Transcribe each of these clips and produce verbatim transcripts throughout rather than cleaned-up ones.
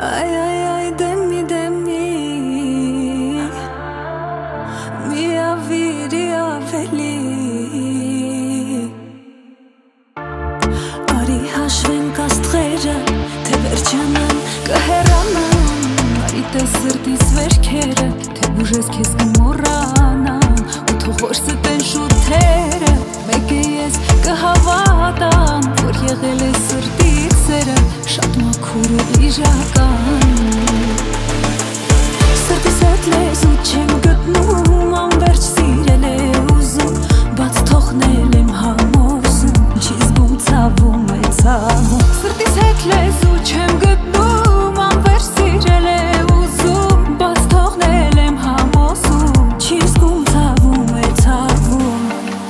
Ay, ay, ay, demi, demi Mi aviri avելի Արի հաշվենք աստղերը, թե վերջանան, կհեռանան Արի տես սրտիս վերքերը, թե ուժես քեզ կմոռանան Ու թող որ ստեն շուրթերը, մեկ է ես կհավատան Որ եղել է սրտից սերը, շատ մաքուր ու իժական Սրտիս հետ լեզու չեմ գտնում, անվերջ սիրել է ուզում Բաց թողնել եմ համոզում, չի զգում ցավում է ցավում Սրտիս հետ լեզու չեմ գտնում, անվերջ սիրել է ուզում Բաց թողնել եմ համոզում, չի զգում ցավում է ցավում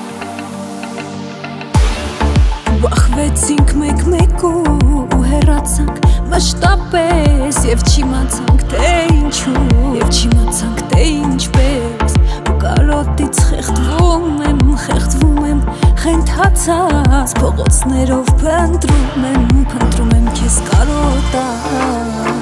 Բախվեցինք մեկ-մեկու ու հեռացանք մշտապես Եվ չիմացանք թե ինչու, և չիմացանք թե ինչպես Ու կարոտից խեղդվում եմ, խեղդվում եմ Խենթացած փողոցներով փնտրում եմ, փնտրում եմ քեզ կարոտած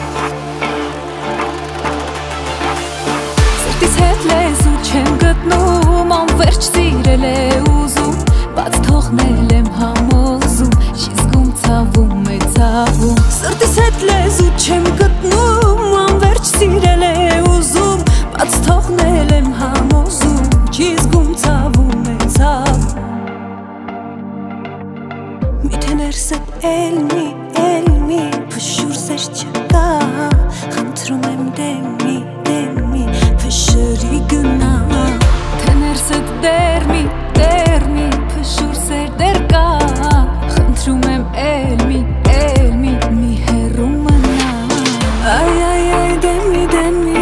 Սրտիս հետ լեզու չեմ գտնում, անվերջ սիրել է ուզում Բաց թողնել եմ համոզում, չի զգում ցավում է ցավում Սրտիս հետ լեզու չեմ գտնում, անվերջ սիրել է ուզում Բաց թողնել եմ համոզում, չի զգում ցավում է ցավում Միթե ներսդ էլ մի, էլ մի, փշուր սեր չկա Խնդրում եմ դեմի, դեմի, փշրի գնա Թե ներսդ դեր մի, դեր մի, փշուր սեր դեր կա Խնդրում եմ էլ մի, էլ մի, մի հեռու մնա Ay, ay, ay, demi, demi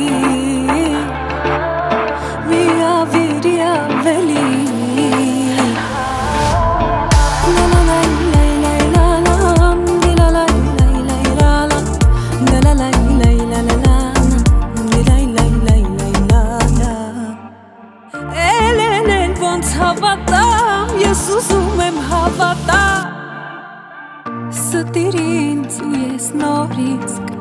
Mi aviri aveli La la la la la la la La la la la la la La la la la la la la La la la la la la El, el, el, ոնց հավատամ, ես ուզում եմ հավատամ Ստիր ինձ ու ես նորից